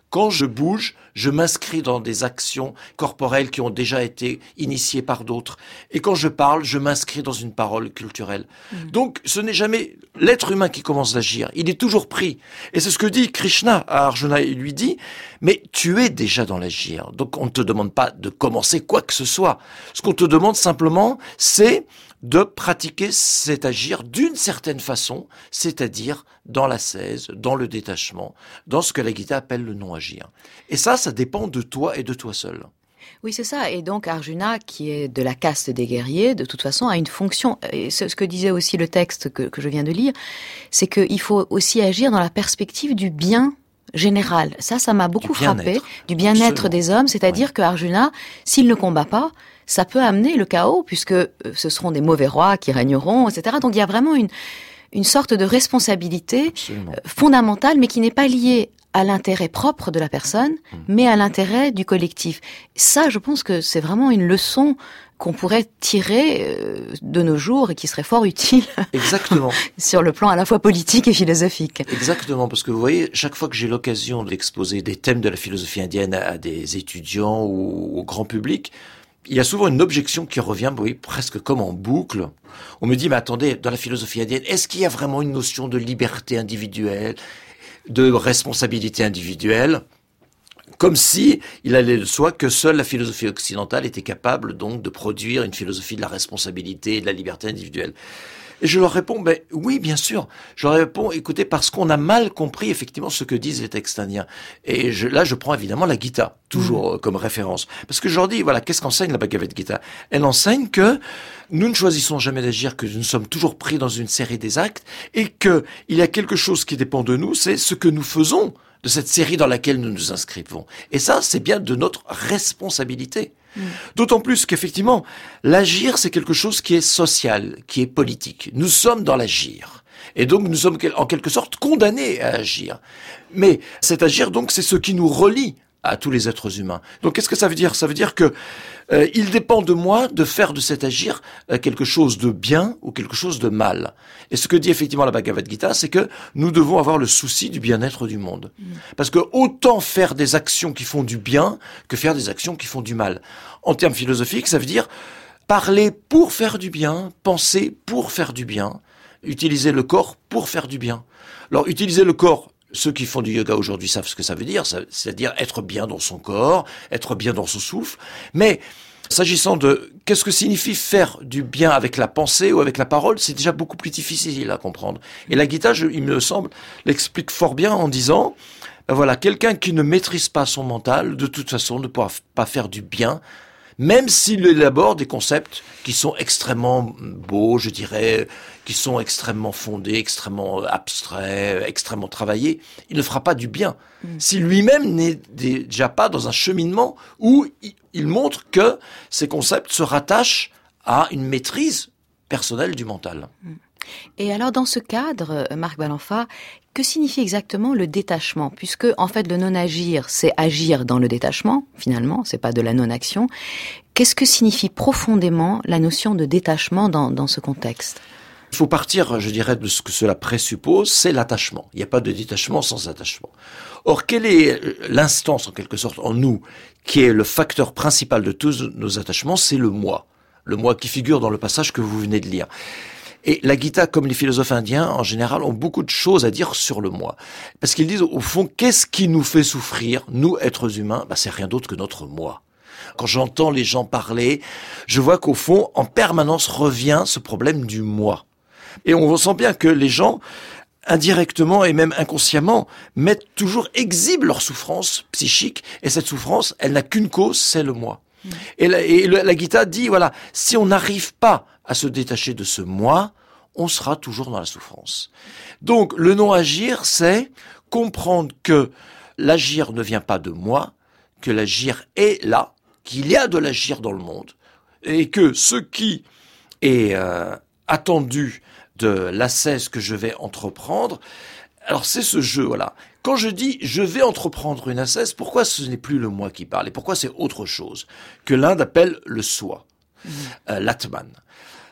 Quand je bouge, je m'inscris dans des actions corporelles qui ont déjà été initiées par d'autres. Et quand je parle, je m'inscris dans une parole culturelle. Mmh. Donc, ce n'est jamais l'être humain qui commence d'agir. Il est toujours pris. Et c'est ce que dit Krishna à Arjuna. Il lui dit, mais tu es déjà dans l'agir. Donc, on ne te demande pas de commencer quoi que ce soit. Ce qu'on te demande simplement, c'est de pratiquer cet agir d'une certaine façon, c'est-à-dire dans l'ascèse, dans le détachement, dans ce que la Gita appelle le non-agir. Et ça, ça dépend de toi et de toi seul. Oui, c'est ça. Et donc Arjuna, qui est de la caste des guerriers, de toute façon, a une fonction. Et ce que disait aussi le texte que, que je viens de lire, c'est qu'il faut aussi agir dans la perspective du bien général. Ça, ça m'a beaucoup du frappé, du bien-être Absolument. Des hommes. C'est-à-dire ouais. que Arjuna, s'il ne combat pas, ça peut amener le chaos, puisque ce seront des mauvais rois qui régneront, et cetera. Donc il y a vraiment une, une sorte de responsabilité Absolument. fondamentale, mais qui n'est pas liée à l'intérêt propre de la personne, mmh. mais à l'intérêt du collectif. Ça, je pense que c'est vraiment une leçon qu'on pourrait tirer de nos jours et qui serait fort utile. Exactement. sur le plan à la fois politique et philosophique. Exactement, parce que vous voyez, chaque fois que j'ai l'occasion d'exposer des thèmes de la philosophie indienne à des étudiants ou au grand public, il y a souvent une objection qui revient, oui, presque comme en boucle. On me dit, mais attendez, dans la philosophie indienne, est-ce qu'il y a vraiment une notion de liberté individuelle, de responsabilité individuelle? Comme si il allait de soi que seule la philosophie occidentale était capable donc de produire une philosophie de la responsabilité et de la liberté individuelle. Et je leur réponds, ben oui, bien sûr. Je leur réponds, écoutez, parce qu'on a mal compris effectivement ce que disent les textes indiens. Et je, là, je prends évidemment la Gita, toujours mmh. comme référence. Parce que je leur dis, voilà, qu'est-ce qu'enseigne la Bhagavad Gita? Elle enseigne que nous ne choisissons jamais d'agir, que nous sommes toujours pris dans une série des actes, et que il y a quelque chose qui dépend de nous, c'est ce que nous faisons de cette série dans laquelle nous nous inscrivons. Et ça, c'est bien de notre responsabilité. Mmh. D'autant plus qu'effectivement, l'agir, c'est quelque chose qui est social, qui est politique. Nous sommes dans l'agir. Et donc, nous sommes en quelque sorte condamnés à agir. Mais cet agir, donc, c'est ce qui nous relie à tous les êtres humains. Donc, qu'est-ce que ça veut dire? Ça veut dire que euh, il dépend de moi de faire de cet agir euh, quelque chose de bien ou quelque chose de mal. Et ce que dit effectivement la Bhagavad Gita, c'est que nous devons avoir le souci du bien-être du monde. Mmh. Parce que autant faire des actions qui font du bien que faire des actions qui font du mal. En termes philosophiques, ça veut dire parler pour faire du bien, penser pour faire du bien, utiliser le corps pour faire du bien. Alors, utiliser le corps, ceux qui font du yoga aujourd'hui savent ce que ça veut dire, c'est-à-dire être bien dans son corps, être bien dans son souffle. Mais s'agissant de qu'est-ce que signifie faire du bien avec la pensée ou avec la parole, c'est déjà beaucoup plus difficile à comprendre. Et la Gita, je, il me semble, l'explique fort bien en disant, ben voilà, quelqu'un qui ne maîtrise pas son mental, de toute façon, ne pourra pas faire du bien, même s'il élabore des concepts qui sont extrêmement beaux, je dirais, qui sont extrêmement fondés, extrêmement abstraits, extrêmement travaillés, il ne fera pas du bien. Mmh. Si lui-même n'est déjà pas dans un cheminement où il montre que ces concepts se rattachent à une maîtrise personnelle du mental. Mmh. Et alors, dans ce cadre, Marc Balanfa, que signifie exactement le détachement? Puisque, en fait, le non-agir, c'est agir dans le détachement, finalement, c'est pas de la non-action. Qu'est-ce que signifie profondément la notion de détachement dans, dans ce contexte? Il faut partir, je dirais, de ce que cela présuppose, c'est l'attachement. Il n'y a pas de détachement sans attachement. Or, quelle est l'instance, en quelque sorte, en nous, qui est le facteur principal de tous nos attachements? C'est le moi. Le moi qui figure dans le passage que vous venez de lire. Et la Gita, comme les philosophes indiens, en général, ont beaucoup de choses à dire sur le moi. Parce qu'ils disent, au fond, qu'est-ce qui nous fait souffrir, nous, êtres humains? Ben, c'est rien d'autre que notre moi. Quand j'entends les gens parler, je vois qu'au fond, en permanence, revient ce problème du moi. Et on sent bien que les gens, indirectement et même inconsciemment, mettent toujours, exhibent leur souffrance psychique. Et cette souffrance, elle n'a qu'une cause, c'est le moi. Mmh. Et, la, et la Gita dit, voilà, si on n'arrive pas à se détacher de ce moi, on sera toujours dans la souffrance. Donc, le non-agir, c'est comprendre que l'agir ne vient pas de moi, que l'agir est là, qu'il y a de l'agir dans le monde, et que ce qui est euh, attendu de l'ascèse que je vais entreprendre, alors c'est ce jeu, voilà. Quand je dis « je vais entreprendre une ascèse », pourquoi ce n'est plus le moi qui parle, et pourquoi c'est autre chose que l'Inde appelle le soi, mmh. euh, l'Atman.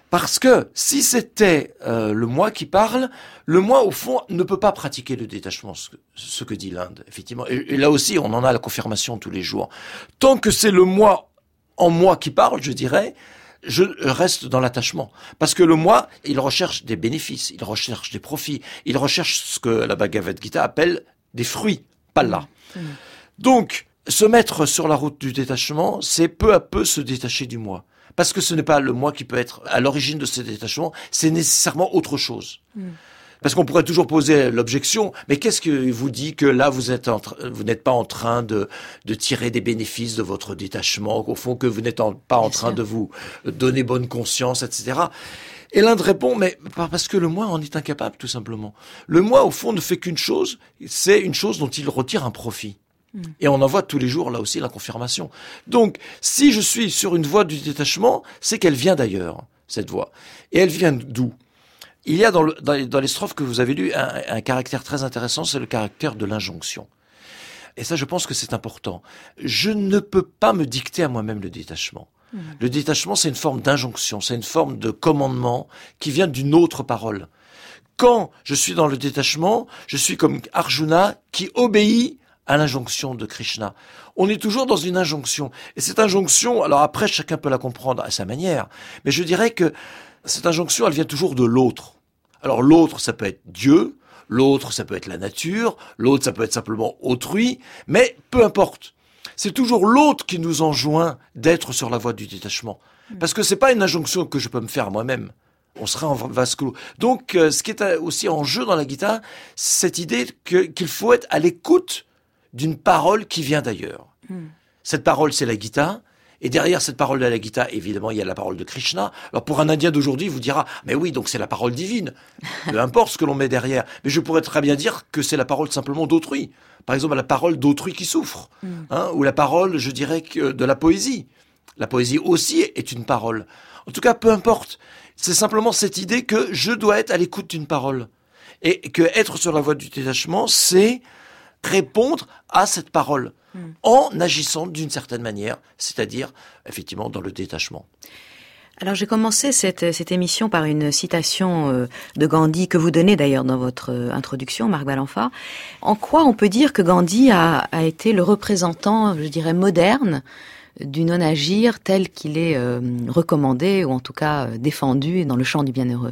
Parce que si c'était euh, le moi qui parle, le moi, au fond, ne peut pas pratiquer le détachement, ce que, ce que dit l'Inde, effectivement. Et, et là aussi, on en a la confirmation tous les jours. Tant que c'est le moi en moi qui parle, je dirais, je reste dans l'attachement. Parce que le moi, il recherche des bénéfices, il recherche des profits, il recherche ce que la Bhagavad Gita appelle des fruits, pas là. Mmh. Donc, se mettre sur la route du détachement, c'est peu à peu se détacher du moi. Parce que ce n'est pas le moi qui peut être à l'origine de ce détachement, c'est nécessairement autre chose. Mmh. Parce qu'on pourrait toujours poser l'objection, mais qu'est-ce que vous dit que là vous êtes en tra- vous n'êtes pas en train de de tirer des bénéfices de votre détachement, qu'au fond que vous n'êtes en, pas en train de vous donner bonne conscience, et cetera. Et l'Inde répond, mais parce que le moi en est incapable, tout simplement. Le moi, au fond, ne fait qu'une chose, c'est une chose dont il retire un profit. Et on en voit tous les jours, là aussi, la confirmation. Donc, si je suis sur une voie du détachement, c'est qu'elle vient d'ailleurs, cette voie. Et elle vient d'où ? Il y a dans, le, dans, les, dans les strophes que vous avez lues un, un caractère très intéressant, c'est le caractère de l'injonction. Et ça, je pense que c'est important. Je ne peux pas me dicter à moi-même le détachement. Mmh. Le détachement, c'est une forme d'injonction, c'est une forme de commandement qui vient d'une autre parole. Quand je suis dans le détachement, je suis comme Arjuna qui obéit à l'injonction de Krishna. On est toujours dans une injonction. Et cette injonction, alors après, chacun peut la comprendre à sa manière, mais je dirais que cette injonction, elle vient toujours de l'autre. Alors l'autre, ça peut être Dieu, l'autre, ça peut être la nature, l'autre, ça peut être simplement autrui, mais peu importe. C'est toujours l'autre qui nous enjoint d'être sur la voie du détachement. Parce que c'est pas une injonction que je peux me faire moi-même. On serait en vase clos. Donc, euh, ce qui est aussi en jeu dans la Gita, c'est cette idée que, qu'il faut être à l'écoute d'une parole qui vient d'ailleurs. Mm. Cette parole, c'est la Gita. Et derrière cette parole de la Gita, évidemment, il y a la parole de Krishna. Alors pour un Indien d'aujourd'hui, il vous dira, mais oui, donc c'est la parole divine. Peu importe ce que l'on met derrière. Mais je pourrais très bien dire que c'est la parole simplement d'autrui. Par exemple, la parole d'autrui qui souffre. Mm. Hein, ou la parole, je dirais, que de la poésie. La poésie aussi est une parole. En tout cas, peu importe. C'est simplement cette idée que je dois être à l'écoute d'une parole. Et que être sur la voie du détachement, c'est répondre à cette parole mmh. en agissant d'une certaine manière, c'est-à-dire effectivement dans le détachement. Alors j'ai commencé cette, cette émission par une citation euh, de Gandhi que vous donnez d'ailleurs dans votre euh, introduction, Marc Balanfa. En quoi on peut dire que Gandhi a, a été le représentant, je dirais, moderne du non-agir tel qu'il est euh, recommandé ou en tout cas euh, défendu dans le champ du bienheureux?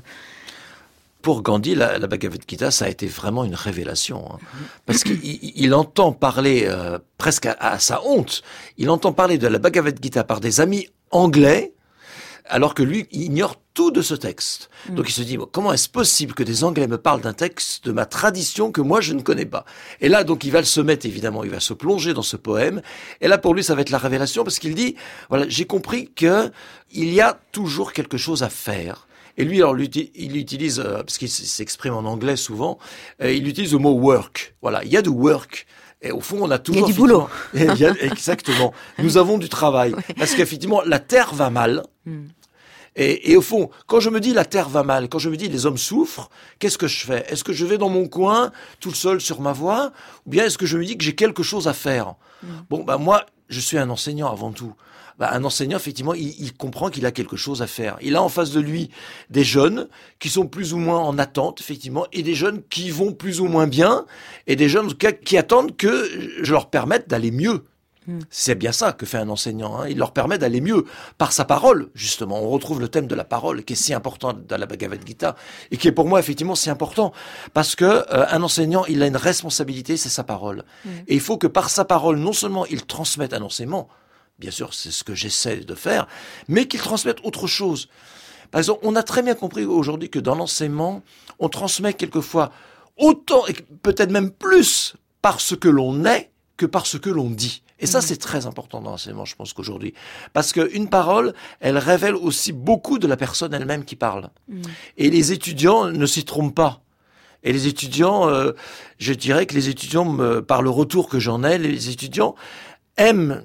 Pour Gandhi, la, la Bhagavad Gita, ça a été vraiment une révélation. Hein, parce qu'il il entend parler, euh, presque à, à sa honte, il entend parler de la Bhagavad Gita par des amis anglais, alors que lui, il ignore tout de ce texte. Mm. Donc il se dit, bon, comment est-ce possible que des Anglais me parlent d'un texte de ma tradition que moi je ne connais pas? Et là, donc il va se mettre, évidemment, il va se plonger dans ce poème. Et là, pour lui, ça va être la révélation, parce qu'il dit, voilà, j'ai compris que il y a toujours quelque chose à faire. Et lui, alors, il utilise, euh, parce qu'il s'exprime en anglais souvent, euh, il utilise le mot work. Voilà, il y a du work. Et au fond, on a toujours... Il y a du boulot. Il y a, exactement. Nous avons du travail. Oui. Parce qu'effectivement, la terre va mal. Mm. Et, et au fond, quand je me dis la terre va mal, quand je me dis les hommes souffrent, qu'est-ce que je fais? Est-ce que je vais dans mon coin, tout seul sur ma voie? Ou bien est-ce que je me dis que j'ai quelque chose à faire? Mm. Bon, ben moi, je suis un enseignant avant tout. Bah, un enseignant, effectivement, il, il comprend qu'il a quelque chose à faire. Il a en face de lui des jeunes qui sont plus ou moins en attente, effectivement, et des jeunes qui vont plus ou moins bien, et des jeunes qui attendent que je leur permette d'aller mieux. Mmh. C'est bien ça que fait un enseignant. Hein. Il leur permet d'aller mieux par sa parole, justement. On retrouve le thème de la parole, qui est si important dans la Bhagavad Gita, et qui est pour moi, effectivement, si important. Parce que euh, un enseignant, il a une responsabilité, c'est sa parole. Mmh. Et il faut que par sa parole, non seulement il transmette un enseignement, bien sûr, c'est ce que j'essaie de faire, mais qu'ils transmettent autre chose. Par exemple, on a très bien compris aujourd'hui que dans l'enseignement, on transmet quelquefois autant, et peut-être même plus, par ce que l'on est que par ce que l'on dit. Et ça, mmh. c'est très important dans l'enseignement, je pense qu'aujourd'hui. Parce qu'une parole, elle révèle aussi beaucoup de la personne elle-même qui parle. Mmh. Et les étudiants ne s'y trompent pas. Et les étudiants, euh, je dirais que les étudiants, me, par le retour que j'en ai, les étudiants aiment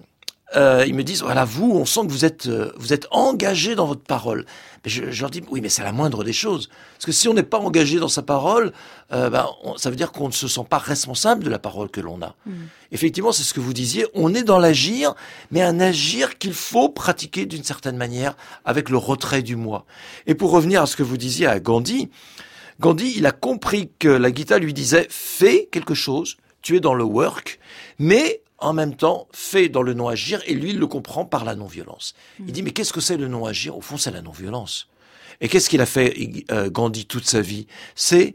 euh, ils me disent, voilà, vous, on sent que vous êtes, euh, vous êtes engagé dans votre parole. Mais je, je leur dis, oui, mais c'est la moindre des choses. Parce que si on n'est pas engagé dans sa parole, euh, ben, on, ça veut dire qu'on ne se sent pas responsable de la parole que l'on a. Mmh. Effectivement, c'est ce que vous disiez, on est dans l'agir, mais un agir qu'il faut pratiquer d'une certaine manière avec le retrait du moi. Et pour revenir à ce que vous disiez à Gandhi, Gandhi, il a compris que la Gita lui disait, fais quelque chose, tu es dans le work, mais en même temps, fais dans le non-agir, et lui, il le comprend par la non-violence. Mmh. Il dit, mais qu'est-ce que c'est le non-agir ? Au fond, c'est la non-violence. Et qu'est-ce qu'il a fait, euh, Gandhi, toute sa vie ? C'est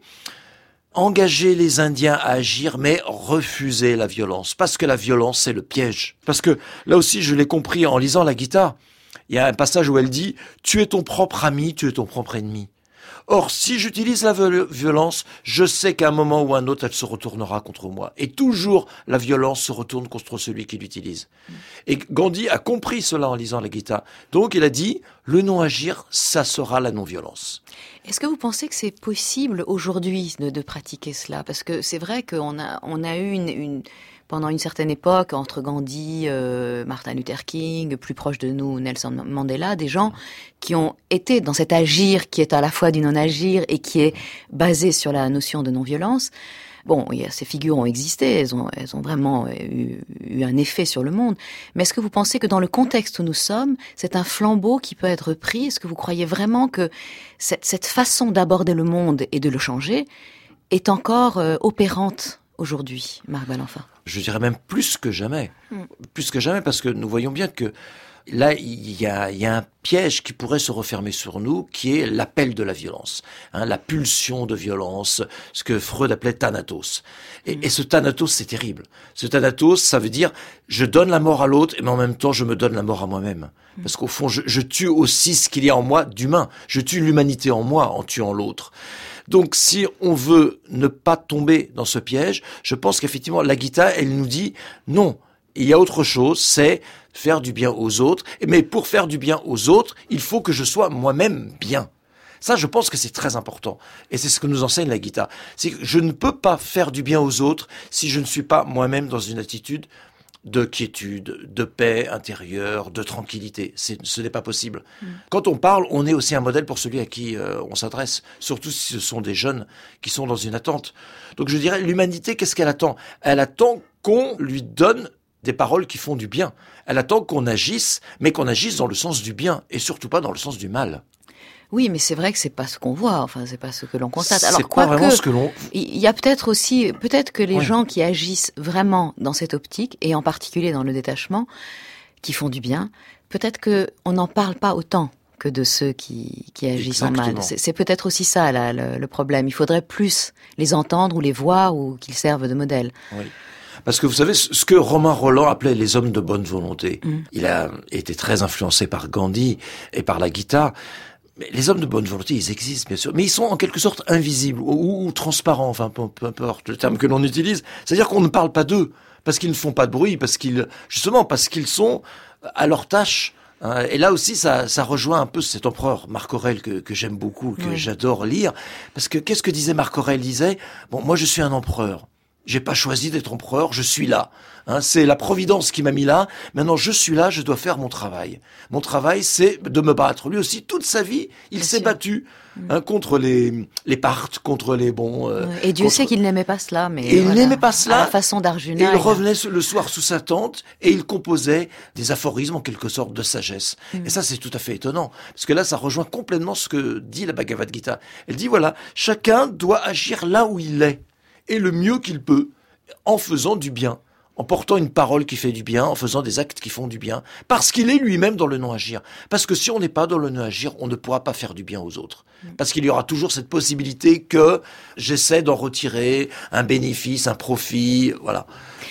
engager les Indiens à agir, mais refuser la violence. Parce que la violence, c'est le piège. Parce que, là aussi, je l'ai compris en lisant la Gita, il y a un passage où elle dit, tu es ton propre ami, tu es ton propre ennemi. Or, si j'utilise la violence, je sais qu'à un moment ou à un autre, elle se retournera contre moi. Et toujours, la violence se retourne contre celui qui l'utilise. Et Gandhi a compris cela en lisant la Gita. Donc, il a dit, le non-agir, ça sera la non-violence. Est-ce que vous pensez que c'est possible aujourd'hui de, de pratiquer cela ? Parce que c'est vrai qu'on a, on a eu une... une... pendant une certaine époque, entre Gandhi, euh, Martin Luther King, plus proche de nous, Nelson Mandela, des gens qui ont été dans cet agir qui est à la fois du non-agir et qui est basé sur la notion de non-violence. Bon, il y a, ces figures ont existé, elles ont, elles ont vraiment eu, eu un effet sur le monde. Mais est-ce que vous pensez que dans le contexte où nous sommes, c'est un flambeau qui peut être pris ? Est-ce que vous croyez vraiment que cette, cette façon d'aborder le monde et de le changer est encore euh, opérante aujourd'hui, Marc Balanfa ? Je dirais même plus que jamais. Mmh. Plus que jamais, parce que nous voyons bien que là, il y a, il y a un piège qui pourrait se refermer sur nous, qui est l'appel de la violence, hein, la pulsion de violence, ce que Freud appelait thanatos. Et, mmh. et ce thanatos, c'est terrible. Ce thanatos, ça veut dire, je donne la mort à l'autre, mais en même temps, je me donne la mort à moi-même. Mmh. Parce qu'au fond, je, je tue aussi ce qu'il y a en moi d'humain. Je tue l'humanité en moi en tuant l'autre. Donc, si on veut ne pas tomber dans ce piège, je pense qu'effectivement, la Gita, elle nous dit non. Il y a autre chose, c'est faire du bien aux autres. Mais pour faire du bien aux autres, il faut que je sois moi-même bien. Ça, je pense que c'est très important. Et c'est ce que nous enseigne la Gita. C'est que je ne peux pas faire du bien aux autres si je ne suis pas moi-même dans une attitude de quiétude, de paix intérieure, de tranquillité. C'est, ce n'est pas possible. Mmh. Quand on parle, on est aussi un modèle pour celui à qui euh, on s'adresse, surtout si ce sont des jeunes qui sont dans une attente. Donc je dirais, l'humanité, qu'est-ce qu'elle attend ? Elle attend qu'on lui donne des paroles qui font du bien. Elle attend qu'on agisse, mais qu'on agisse dans le sens du bien, et surtout pas dans le sens du mal. Oui, mais c'est vrai que c'est pas ce qu'on voit, enfin c'est pas ce que l'on constate. Alors c'est pas vraiment que, ce que l'on. Il y a peut-être aussi, peut-être que les ouais. gens qui agissent vraiment dans cette optique, et en particulier dans le détachement, qui font du bien, peut-être que on n'en parle pas autant que de ceux qui, qui agissent Exactement. en mal. C'est, c'est peut-être aussi ça là, le, le problème. Il faudrait plus les entendre ou les voir ou qu'ils servent de modèle. Oui. Parce que vous savez, ce que Romain Rolland appelait les hommes de bonne volonté, mmh. il a été très influencé par Gandhi et par la Gita. Mais les hommes de bonne volonté, ils existent, bien sûr, mais ils sont en quelque sorte invisibles ou, ou transparents, enfin, peu, peu importe le terme que l'on utilise. C'est-à-dire qu'on ne parle pas d'eux, parce qu'ils ne font pas de bruit, parce qu'ils, justement, parce qu'ils sont à leur tâche. Hein. Et là aussi, ça, ça rejoint un peu cet empereur, Marc Aurèle, que, que j'aime beaucoup, que oui. j'adore lire. Parce que qu'est-ce que disait Marc Aurèle ? Il disait, bon, moi je suis un empereur. J'ai pas choisi d'être empereur, je suis là. Hein, c'est la providence qui m'a mis là. Maintenant, je suis là, je dois faire mon travail. Mon travail, c'est de me battre. Lui aussi, toute sa vie, il Bien s'est sûr. battu hein, contre les les Parthes, contre les bons. Euh, et Dieu contre... sait qu'il n'aimait pas cela, mais et voilà, il n'aimait pas cela. À la façon d'Arjuna. Et il revenait le soir sous sa tente et il composait des aphorismes en quelque sorte de sagesse. Mm. Et ça, c'est tout à fait étonnant, parce que là, ça rejoint complètement ce que dit la Bhagavad Gita. Elle dit voilà, chacun doit agir là où il est. Et le mieux qu'il peut, en faisant du bien, en portant une parole qui fait du bien, en faisant des actes qui font du bien, parce qu'il est lui-même dans le non-agir. Parce que si on n'est pas dans le non-agir, on ne pourra pas faire du bien aux autres. Parce qu'il y aura toujours cette possibilité que j'essaie d'en retirer un bénéfice, un profit, voilà.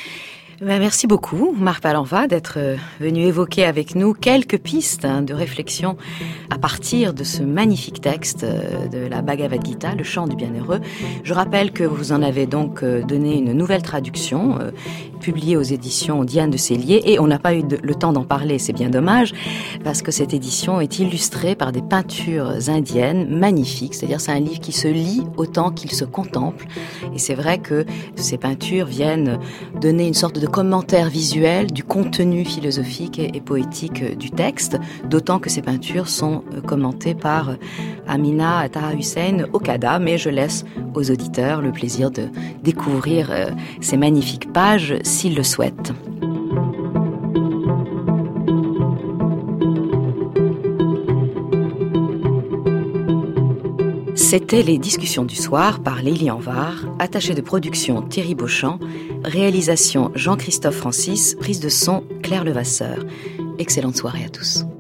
Ben merci beaucoup, Marc Balanfa, d'être venu évoquer avec nous quelques pistes hein, de réflexion à partir de ce magnifique texte de la Bhagavad Gita, le chant du bienheureux. Je rappelle que vous en avez donc donné une nouvelle traduction, euh, publiée aux éditions Diane de Cellier, et on n'a pas eu de, le temps d'en parler, c'est bien dommage, parce que cette édition est illustrée par des peintures indiennes magnifiques, c'est-à-dire c'est un livre qui se lit autant qu'il se contemple, et c'est vrai que ces peintures viennent donner une sorte de de commentaire visuel du contenu philosophique et, et poétique du texte, d'autant que ces peintures sont commentées par Amina Taha Hussein Okada, mais je laisse aux auditeurs le plaisir de découvrir euh, ces magnifiques pages s'ils le souhaitent. C'était les discussions du soir par Lélie Anvar, attachée de production Thierry Beauchamp, réalisation Jean-Christophe Francis, prise de son Claire Levasseur. Excellente soirée à tous.